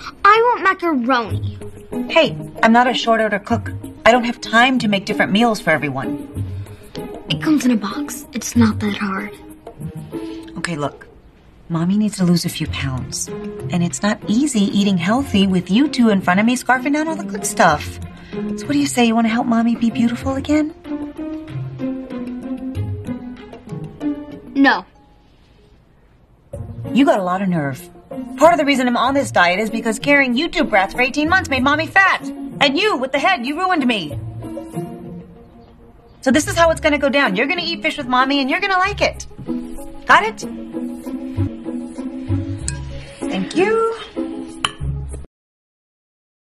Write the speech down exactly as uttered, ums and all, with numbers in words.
I want macaroni. Hey, I'm not a short order cook. I don't have time to make different meals for everyone. It comes in a box. It's not that hard. Okay, look. Mommy needs to lose a few pounds. And it's not easy eating healthy with you two in front of me scarfing down all the good stuff. So what do you say? You want to help Mommy be beautiful again? No. You got a lot of nerve. Part of the reason I'm on this diet is because carrying you two brats for eighteen months made Mommy fat. And you, with the head, you ruined me. So this is how it's going to go down. You're going to eat fish with Mommy and you're going to like it. Got it? Thank you.